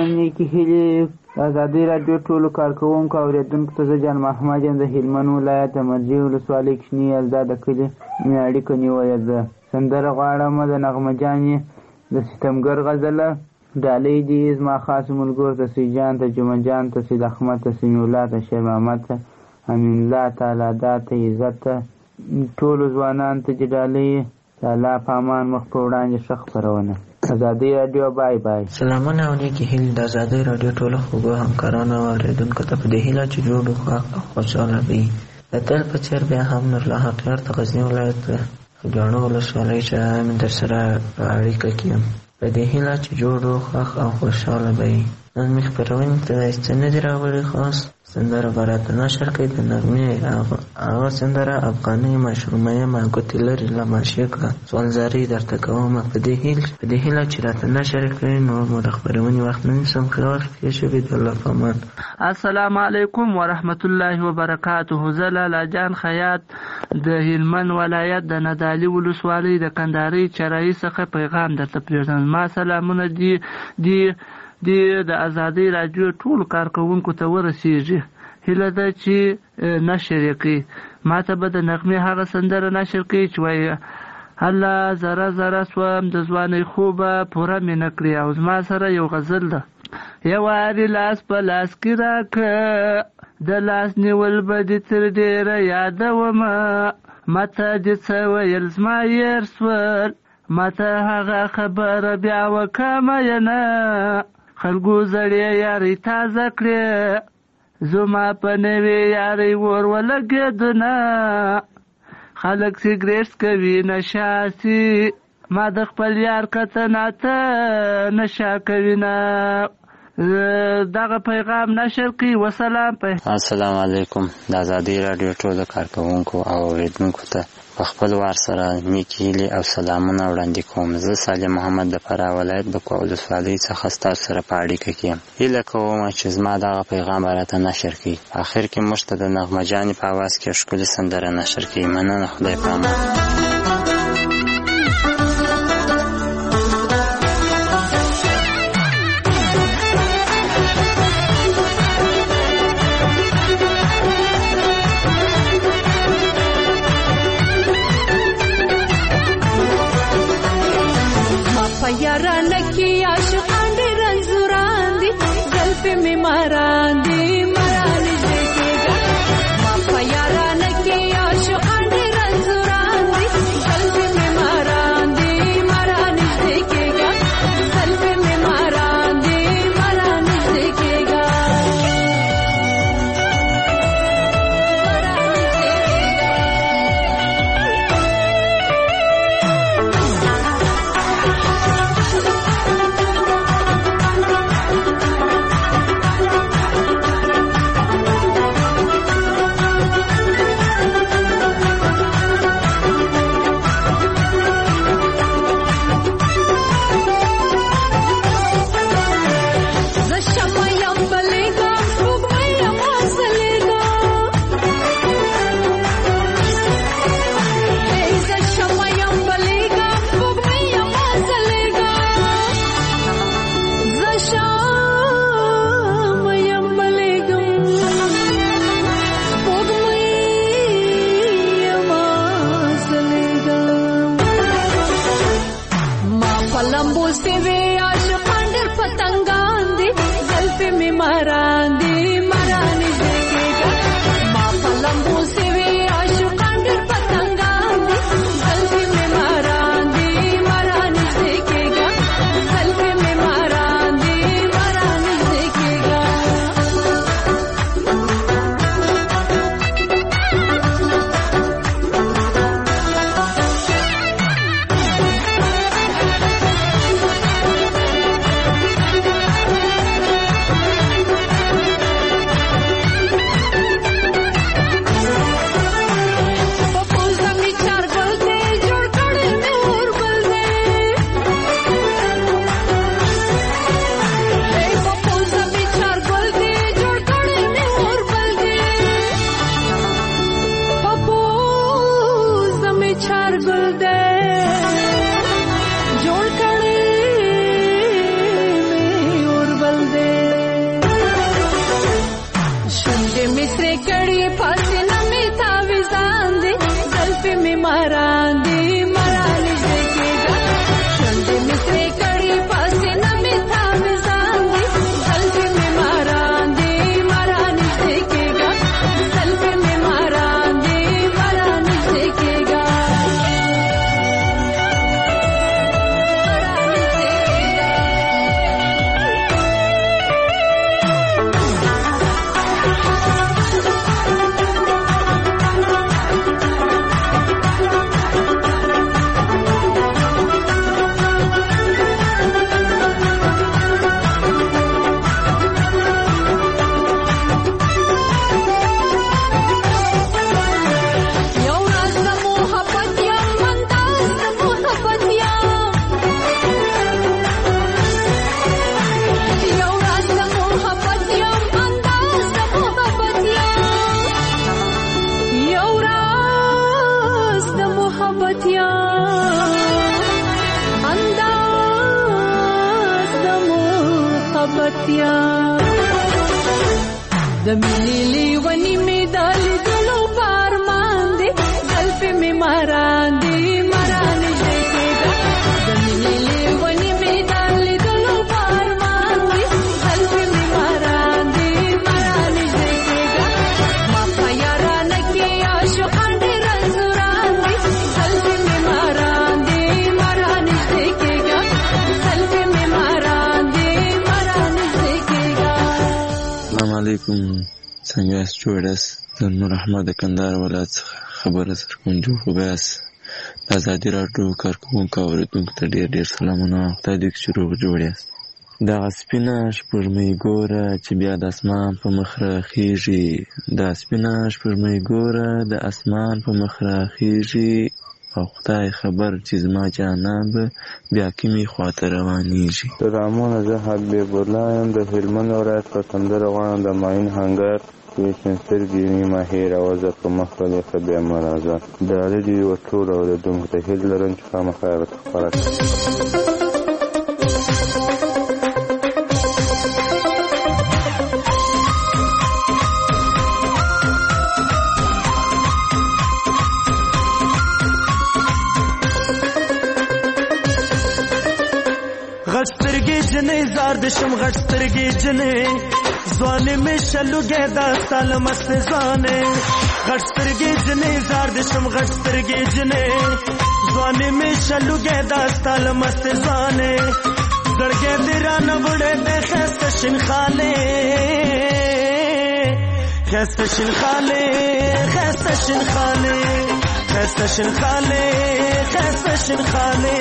Speaker 12: نیکی هیلې ازادي راډیو ټولو کارکوونکو اورېدونکو ته زه جان محمد یم د هلمند ولایت د مرجې ولسوالۍ کوچني یزدا د کلي مې اړیکه نیولې ده. سندره غواړم د نغمه جانې د ستمګر غزله ډالۍ دي زما خاص ملګرو ته سید جان ته جمعه جان ته سید احمد ته سمیع الله ته شیر محمد ته امین الله ته الادا ته عزت ته ټولو ځوانانو ته چې ډالۍ د الله په امان مخ په وړاندې ښه خپرونه. ازادي راډیو بای بای.
Speaker 20: سلامونه او نیکې هیلې د ازادي راډیو ټولو خوږو همکارانو او اورېدونکو ته په دې هیله چې جوړ وخوښ او خوشحاله وي. د تل په څېر بیا هم نورالله حقیار د غزني ولایت ګاڼو ولسوالۍ چې مې در سره په اړیکه کې یم. په دې هیله چې جوړ وخوښ او خوشحاله وي. نن مې خپرونې ته داسې څه نه دي راوړي خاص سندره به راته نشر کړي د نغمې هغه سندره افغاني مشرومه یمه ګوتې لرې له معشوقه سوالزاري درته کومه په دې هیله چې راته نشر کړي نو مو د خپرونې وخت نه نیسم. ښه وخت تېر شوی د الله په امان.
Speaker 21: السلام علیکم ورحمت الله وبرکاته. زه لالا جان خیاط د هلمند ولایت د ندالي ولسوالۍ د کندهاري چرایي څخه پیغام درته پرېږدم. ما سلامونه دي دي دی د ازادي راډیو ټول کارکوونکو ته ورسیږي. هیله ده چې نشر یې کړي. ما ته به د نغمې هغه سندره نشر کړي چې وایي الله زره زره سوم د ځوانۍ خوبه پوره مې نه کړې. او زما سره یو غزل ده یو وارې لاس په لاس کې راکړه د لاس نیول به دې تر ډېره یادومه ماته دې څه ویل زما یېر سول ماته هغه خبره بیا وکړمه یې نه خلکو زړې یارۍ تازه کړې زما په نوې یارۍ ور ولګېدونه خلک سګرېټ کوي نشاسي ما د خپل یار کتنه ته نشه کوي نه. دغه پیغام نشر کړي. وسلام.
Speaker 22: السلام علیکم. د ازادي راډیو ټولو کارکوونکو او اورېدونکو ته په خپل وار سره نیکې هیلې او سلامونه وړاندې کوم. زه صالح محمد د فراه ولایت بکوه ولسوالۍ څخه ستاسو سره په اړیکه کې یم. هیله کوم چې زما دغه پیغام به راته نشر کړي. په اخر کې موږ ته د نغمه جانې په اواز کې ښکلې سندره نشر کړي. مننه. خدای په امان.
Speaker 23: یارانه کی عاشقان دی رنزوران دی گل پہ میں ماران دی مرانی دیکھے گا ما پا یارانه کی عاشقان دی رنزوران دی د مینې لیونی مې د لیدلو په ارمان دی زلفې مې ماران دي ماران نږدې کېږه د مینې لیونی مې د لیدلو په ارمان دی زلفې مې ماران دي ماران نږدې کېږه ما په یارانه کې عاشقان ډېر رنځوران دي زلفې مې ماران دي ماران نږدې کېږه زلفې مې ماران دي ماران نږدې کېږه.
Speaker 16: السلام علیکم، څنګه یاست؟ جوړ یاست؟ د نور احمد د کندهار ولایت څخه خبره سر کوم. جوړ خوبه یاست؟ د ازادي راډیو کارکوونکو او اورېدونکو ته ډېر ډېر سلامونه. خدای دې چې روغ جوړ یاست. دغه سپینه سپوږمۍ ګوره چې بیا د اسمان په مخ راخیږي، دا سپینه سپوږمۍ ګوره د اسمان په مخ راخیږي، او خدای خبر چې زما جانان به بیا کومې خواته روانېږي.
Speaker 2: سلامونه، زه حبیب الله یم د هلمند ولایت په سندره غواړم د ماین هنګر چې سپین سترګې مې مه هېروه، زه په مخ به دې ښه بیا مه راځه. د رډیو ټولو اورېدونکو ته هیله لرم چې خامخا یې راته خپره کړي.
Speaker 10: غټ سترګې جنې زار د شم غټ سترګې جنې ځوانې مې شلوګې دا ساله مست ځوانې غټ سترګې جنې زار د شم غټ سترګې جنې ځوانې مې شلوګې دا ساله مست ځوانې زړګې دې رانه وړې دې خسته شین خاله خسته شین خاله خسته شین خاله خسته شین خاله خسته شین خاله.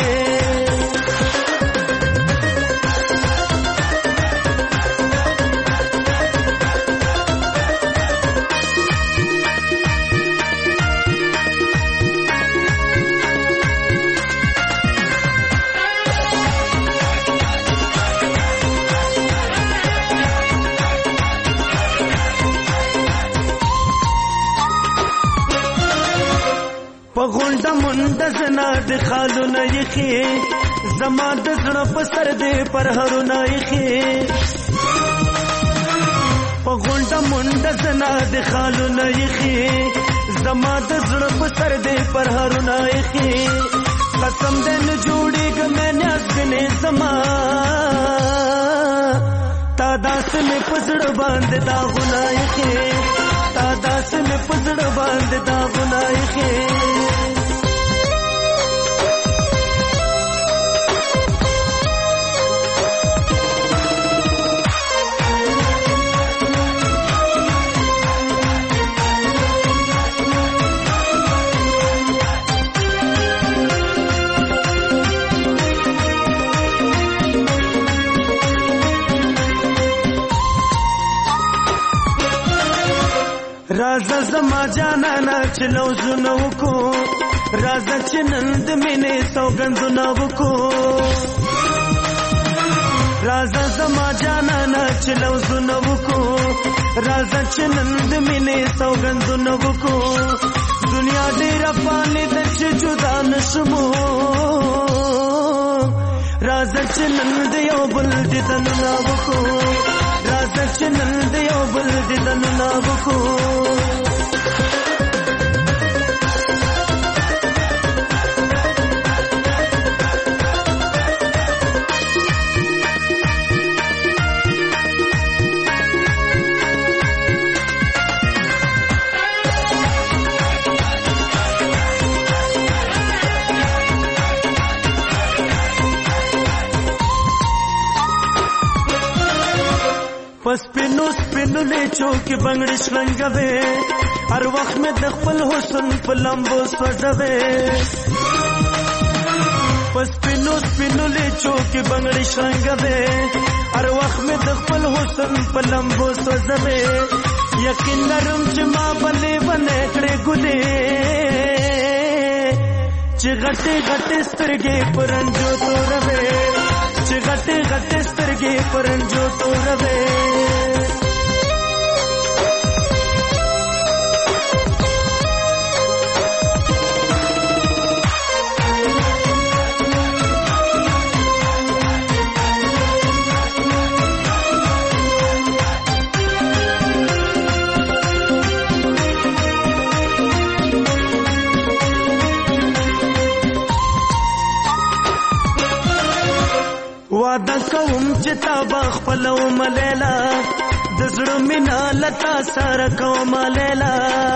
Speaker 10: په غونډه منډه زنا د خالونه یخې زما د زړه په سر دې پر هرونه یخې په غونډه منډه زنا د خالونه یخې زما د زړه په سر دې پر هرونه یخې قسم دې نه جوړېږم مې نیاز ګنې زما تا داسې مې په زړه باندې داغونه یخې تا داسې مې په زړه باندې داغونه یخې. رازه زما جانانا چې لوزونه وکړو رازه چې نن د مینې سوګندونه وکړو رازه زما جانانا چې لوزونه وکړو رازه چې نن د مینې سوګندونه وکړو دنیا ډېره فاني ده چې جدا نشمو رازه چې نن د یو بل دیدنونه وکړو رازه چې نن د یو بل دیدنونه وکړو. پس پینو سپینو لیچو کې بنگړې شرنګوي هر وخت مې د خپل حسن په لمبو سوځوي پس پینو سپینو لیچو کې بنگړې شرنګوي هر وخت مې د خپل حسن په لمبو سوځوي یقین لرم چې ما بلې بلې کړې ګلې چې غټې غټې سترګې پرنجو توروي چې غټې غټې سترګې پرنجو توروي. خپل وملیلا د زړه مینا لتا سره کوم لیلا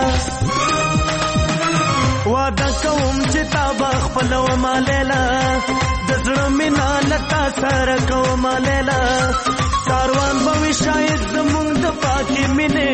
Speaker 10: واده کوم چې تا به خپل وملیلا د زړه مینا لتا سره کوم لیلا کاروان به وي شاید زمونږ د پاکې مینې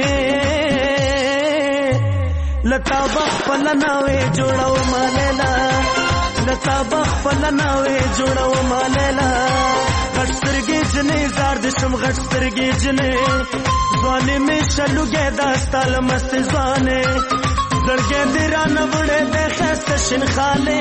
Speaker 10: لتا به خپل ناوې جوړوم لیلا لتا به خپل ناوې جوړوم لیلا غټ سترګې جنې زار د شم غټ سترګې جنې ځوانې مې شلوګې دا ستا له مستې ځوانې زړګې دې رانه وړې دې ښایسته شین خالې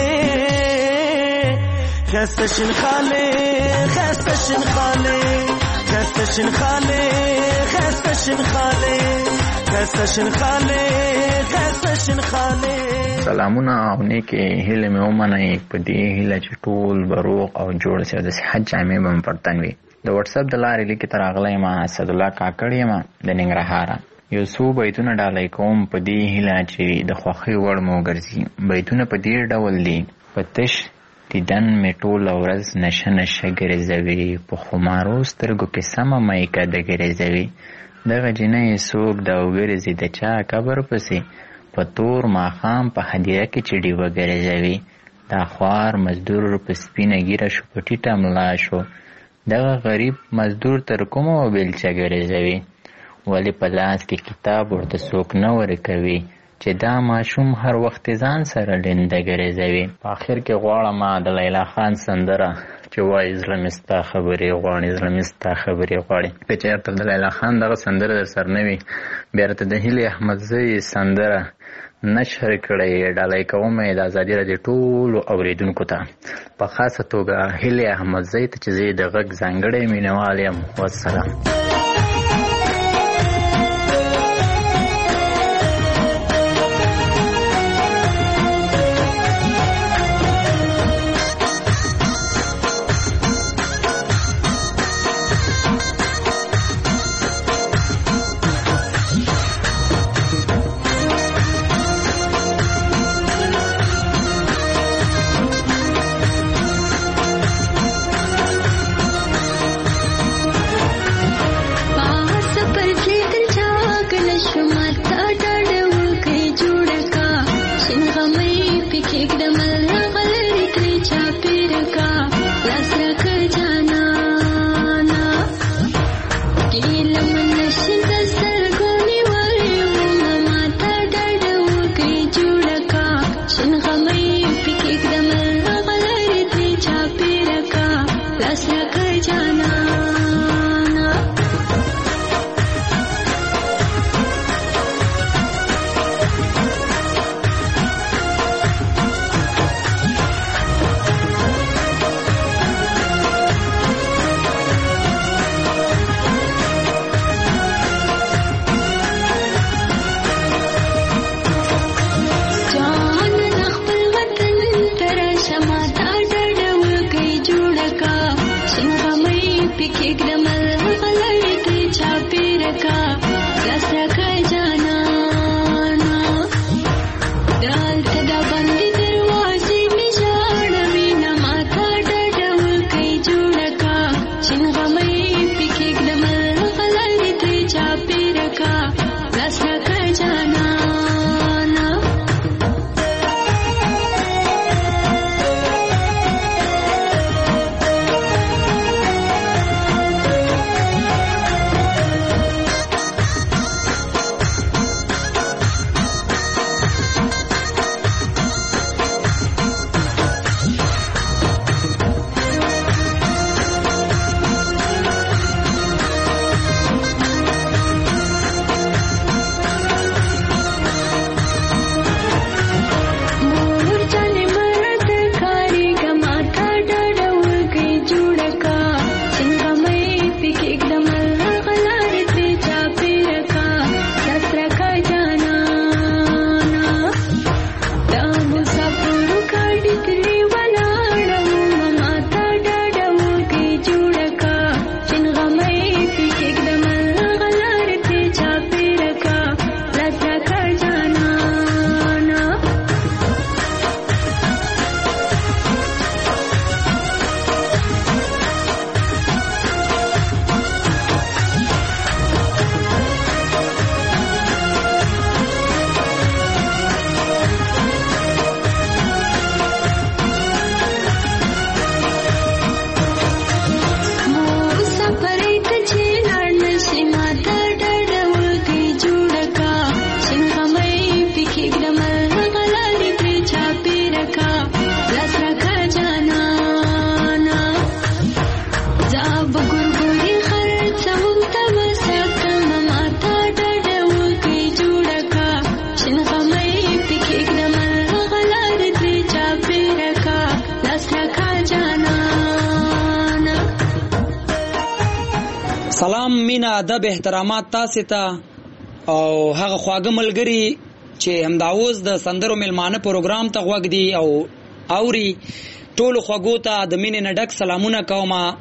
Speaker 10: ښایسته شین خالې ښایسته شین خالې ښایسته شین خالې ښایسته شین خالې ښایسته شین خالې ښایسته شین خالې.
Speaker 4: سلامونه او نیکې هیلې مې ومنئ په دې هیله چې ټول به روغ او جوړ شي او د صحت جامې به مو پر تن وي. د وټساپ د لارې لیکې ته راغلی یم اسدالله کاکړ یم د ننګرهاره. یو څو بیتونه ډالۍ کوم په دې هیله چې د خوښۍ وړ مو وګرځي. بیتونه په دې ډول دي: په تش دیدن مې ټوله ورځ نشه نشه ګرځوي، په خمارو سترګو کې سمه مایکه د ګرځوي، دغه جنۍ څوک ده وګرځي د چا قبر پسې، په تور ماښام په هدیره کې چې ډیوه ګرځوي، دا خوار مزدور په سپینه ګیره شو په ټیټه ملا شو، دغه غریب مزدور تر کومه بیلچه ګرځوي، ولې په لاس کې کتاب ورته څوک نه ورکوي چې دا ماشوم هر وخت ځان سره لنده ګرځوي. په آخر کې غواړم د لیلا خان سندره چې وایي زړه مې ستا خبرې غواړي، زړه مې ستا خبرې غواړي. که چېرته د لیلا خان دغه سندره در سره نه وي، بیا راته د هیلې احمدزۍ سندره نشر کړی ډالۍ کوم د ازادي راډیو ټولو اورېدونکو ته، په خاصه توګه هیلې احمدزۍ ته چې زه د غږ ځانګړی مینهوال یم. والسلام.
Speaker 5: مینا ادب احترامات تاسو ته او هغه خواږه ملګری چې همداوز د سندرو ملمانه پروګرام ته غوږ دی او اوري ټولو خواږو ته د مینې نه ډک سلامونه کومه.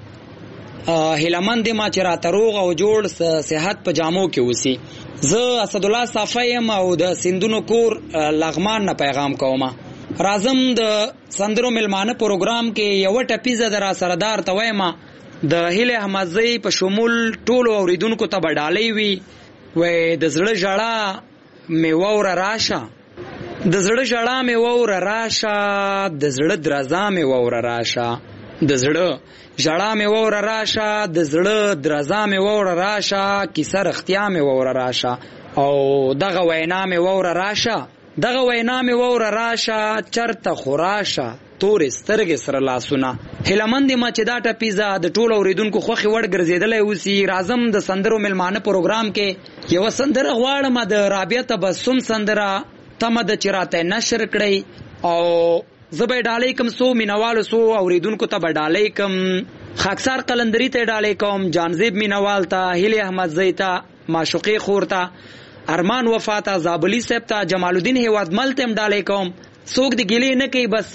Speaker 5: هیلمن دې ما چې راته روغ او جوړ صحت په جامو کې اوسي. زه اسد الله صافی یم او د سندونو کور لغمان نه پیغام کومه. راځم د سندرو ملمانه پروګرام کې یو ټپیزه در سردار ته وایم د هیله احمدزی په شمول ټولو اوریدونکو ته بډالۍ وي وې د زړه ژړا می وور راشه د زړه ژړا می وور راشه د زړه درزا می وور راشه د زړه ژړا می وور راشه د زړه درزا می وور راشه کیسه رختیا می وور راشه او دغه وینا می وور راشه دغه وینا می وور راشه چرته خوراشه تورې سترګې سره لاسونه. هیلمن دې ما چې دا ټپیزه د ټولو اوریدونکو خوښې وړ ګرځېدلی اوسي. راځم د سندرو ملمانه پروګرام کې یوه سندره غواړم د رابعه تبسم سندره تمه ده چې راته نشر کړئ او زه به یې ډالۍ کوم څو مینوالو څو اوریدونکو ته به ډالۍ کوم. خاکسار قلندري ته یې ډالۍ کوم، جانزیب مینوال ته، هیلې احمدزی ته، معشوقې خور ته، ارمان وفا ته، زابلي صاحب ته، جمال الدین هیوادمل ته هم ډالۍ کوم. څوک د ګیلې نه کوي، بس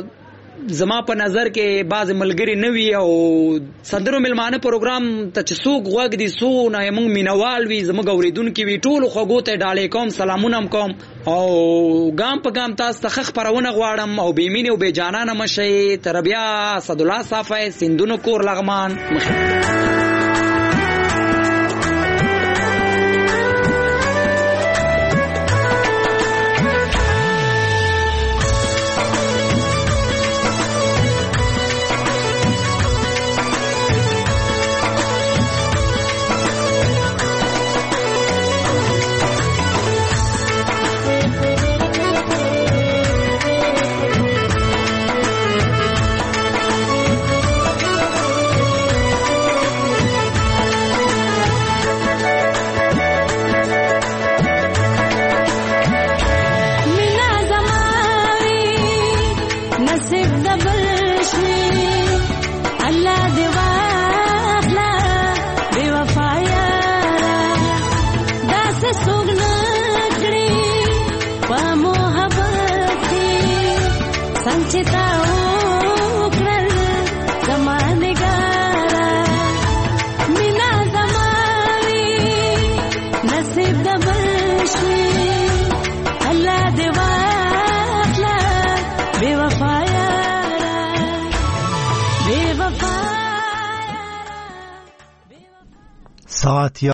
Speaker 5: زما په نظر کې بعض ملګری نه وي او سندرو ملمانه پروګرام ته چې څوک غوږ دي څو نه موږ مینوال وي زموږ اوریدونکي وي ټولو خوږو ته ډالۍ کوم، سلامونه هم کوم او ګام په ګام تاسو ته ښه خپرونه غواړم او بې مینې او بې جانانه مه شئ. تر بیا اسدالله صافی، سندونو کور لغمان.
Speaker 1: ساعت